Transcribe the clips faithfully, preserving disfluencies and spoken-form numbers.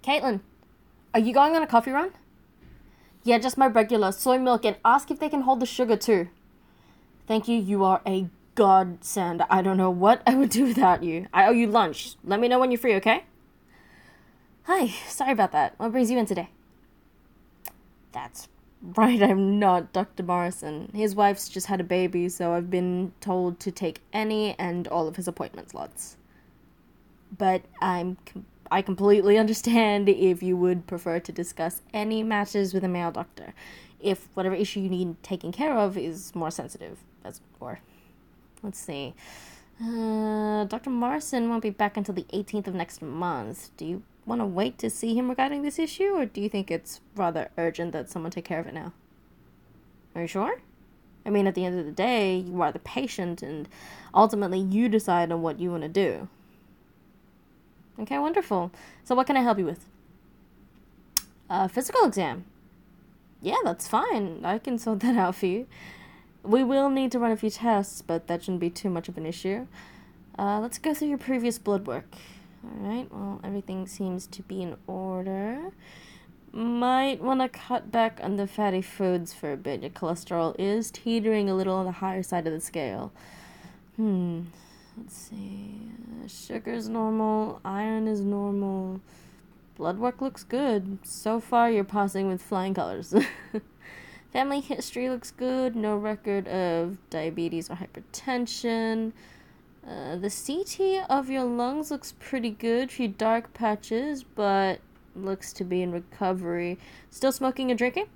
Caitlin, are you going on a coffee run? Yeah, just my regular soy milk, and ask if they can hold the sugar too. Thank you, you are a godsend. I don't know what I would do without you. I owe you lunch. Let me know when you're free, okay? Hi, sorry about that. What brings you in today? That's right, I'm not Doctor Morrison. His wife's just had a baby, so I've been told to take any and all of his appointment slots. But I'm com- I completely understand if you would prefer to discuss any matters with a male doctor, if whatever issue you need taken care of is more sensitive. That's or, let's see. Uh, Doctor Morrison won't be back until the eighteenth of next month. Do you want to wait to see him regarding this issue, or do you think it's rather urgent that someone take care of it now? Are you sure? I mean, at the end of the day, you are the patient, and ultimately you decide on what you want to do. Okay, wonderful. So what can I help you with? A physical exam. Yeah, that's fine. I can sort that out for you. We will need to run a few tests, but that shouldn't be too much of an issue. Uh, let's go through your previous blood work. Alright, well, everything seems to be in order. Might want to cut back on the fatty foods for a bit. Your cholesterol is teetering a little on the higher side of the scale. Hmm... Let's see, uh, sugar's normal, iron is normal, blood work looks good. So far, you're passing with flying colors. Family history looks good, no record of diabetes or hypertension. Uh, the C T of your lungs looks pretty good, few dark patches, but looks to be in recovery. Still smoking and drinking?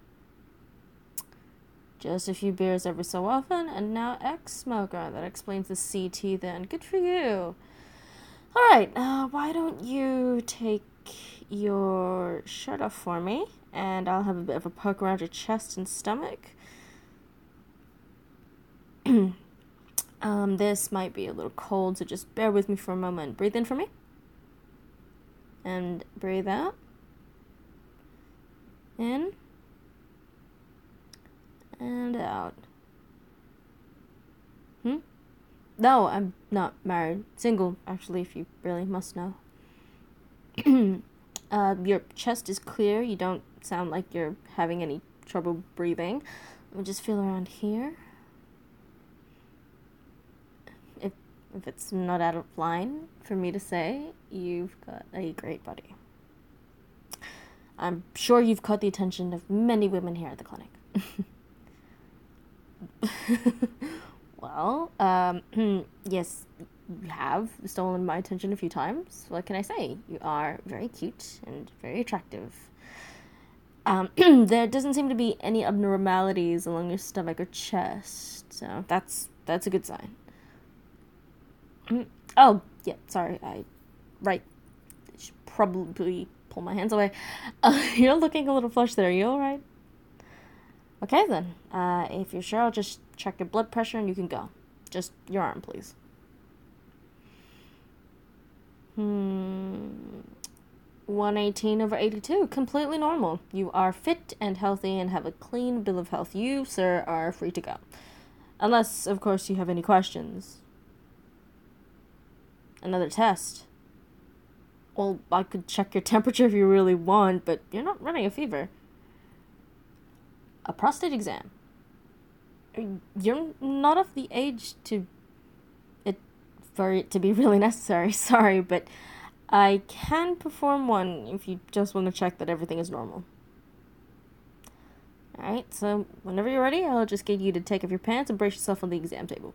Just a few beers every so often, and now ex-smoker. That explains the C T then. Good for you. Alright, uh, why don't you take your shirt off for me, and I'll have a bit of a poke around your chest and stomach. um, this might be a little cold, so just bear with me for a moment. Breathe in for me. And breathe out. In. And out. Hmm? No, I'm not married. Single, actually, if you really must know. uh, your chest is clear. You don't sound like you're having any trouble breathing. Let me just feel around here. If, if it's not out of line for me to say, you've got a great body. I'm sure you've caught the attention of many women here at the clinic. Well, um, yes, you have stolen my attention a few times. What can I say? You are very cute and very attractive. Um, there doesn't seem to be any abnormalities along your stomach or chest, so that's that's a good sign. Oh, yeah, sorry, I, right, I should probably pull my hands away. Uh, you're looking a little flushed there, are you alright? Okay then, uh, if you're sure, I'll just check your blood pressure and you can go. Just your arm, please. Hmm, one eighteen over eighty-two, completely normal. You are fit and healthy and have a clean bill of health. You, sir, are free to go. Unless, of course, you have any questions. Another test. Well, I could check your temperature if you really want, but you're not running a fever. A prostate exam. You're not of the age to it for it to be really necessary, sorry, but I can perform one if you just want to check that everything is normal. Alright, so whenever you're ready, I'll just get you to take off your pants and brace yourself on the exam table.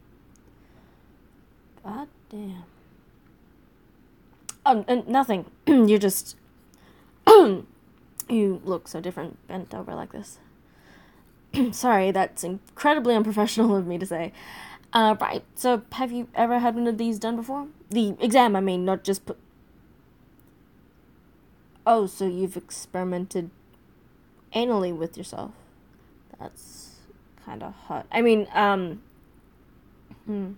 God damn. Oh, uh, nothing. You're just... You look so different bent over like this. Sorry, that's incredibly unprofessional of me to say. Uh, right, so have you ever had one of these done before? The exam, I mean, not just put... Oh, so you've experimented anally with yourself. That's kind of hot. I mean, um... Hmm.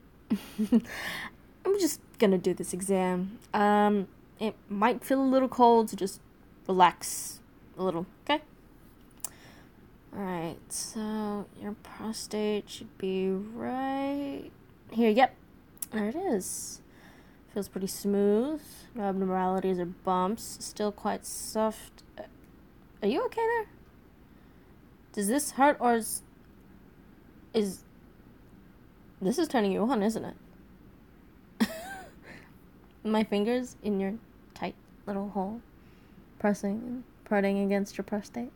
I'm just gonna do this exam. Um, it might feel a little cold, so just relax a little, okay? Alright, so your prostate should be right here. Yep, there it is. Feels pretty smooth. No abnormalities or bumps. Still quite soft. Are you okay there? Does this hurt or is... Is... This is turning you on, isn't it? My fingers in your tight little hole. Pressing and prodding against your prostate.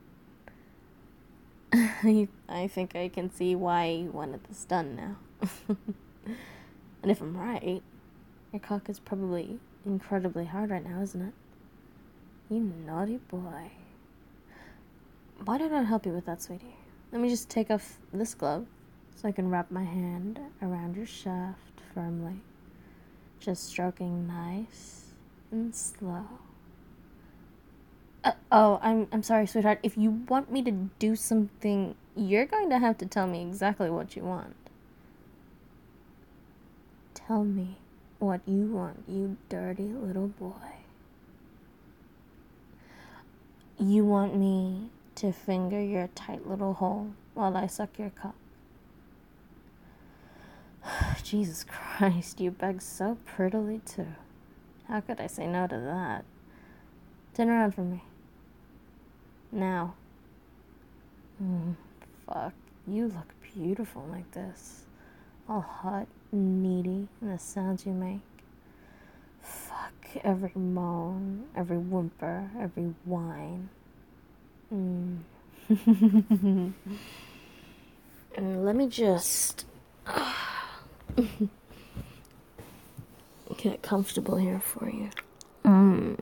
I think I can see why you wanted this done now. And if I'm right, your cock is probably incredibly hard right now, isn't it? You naughty boy. Why don't I help you with that, sweetie? Let me just take off this glove so I can wrap my hand around your shaft firmly. Just stroking nice and slow. Uh, oh, I'm I'm sorry, sweetheart. If you want me to do something, you're going to have to tell me exactly what you want. Tell me what you want, you dirty little boy. You want me to finger your tight little hole while I suck your cock. Jesus Christ, you beg so prettily too. How could I say no to that? Turn around for me. Now. Mm, fuck, you look beautiful like this. All hot, needy, and the sounds you make. Fuck, every moan, every whimper, every whine. Mm. And let me just get comfortable here for you. Mm.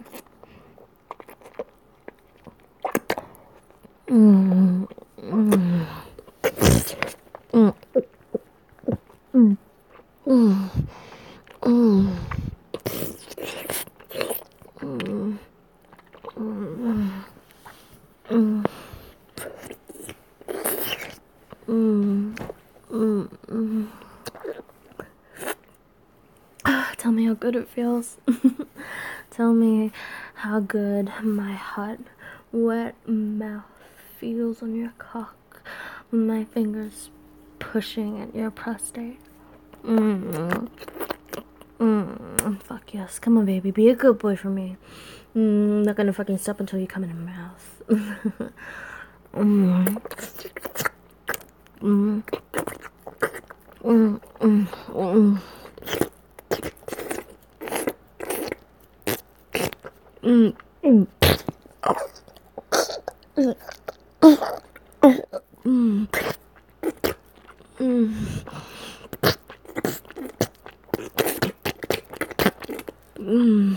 Mm. Mm. Mm. Mm. Mm. Mm. Mm. Mm. Mm. Mm. Mm. Mm. Tell me how good it feels. Tell me how good my hot, wet mouth feels on your cock with my fingers pushing at your prostate. Mm. Mm. Fuck yes. Come on, baby. Be a good boy for me. Mm. Not gonna fucking stop until you come in my mouth. mm. Mm. Mm. Mm. Mm. Mm. Mm. Mm. Mm. Mm.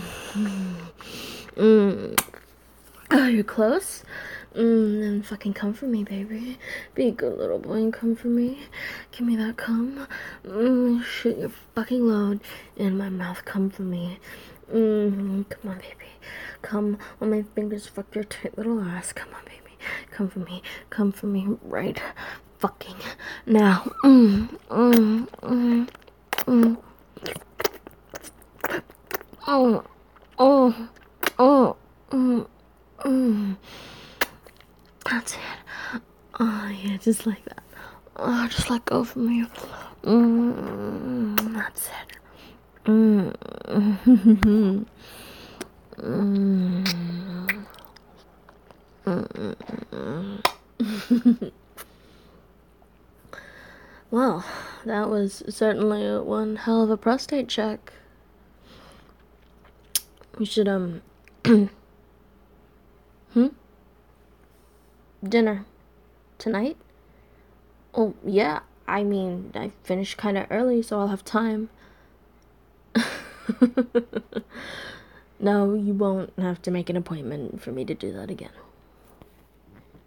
Mm. Oh, you're close? Mm, then fucking come for me, baby. Be a good little boy and come for me. Give me that cum. Mm, shoot your fucking load in my mouth. Come for me. Mm, come on, baby. Come on my fingers. Fuck your tight little ass. Come on, baby. Come for me. Come for me right fucking now. Mm, mm, mm, mm. Oh, oh, oh, mm, mm. That's it. Oh, yeah, just like that. Oh, just let go from me. Mm, that's it. Mm. Mm. Mm. Well, that was certainly one hell of a prostate check. We should, um... hmm? Dinner. Tonight? Oh, yeah. I mean, I finished kind of early, so I'll have time. No, you won't have to make an appointment for me to do that again.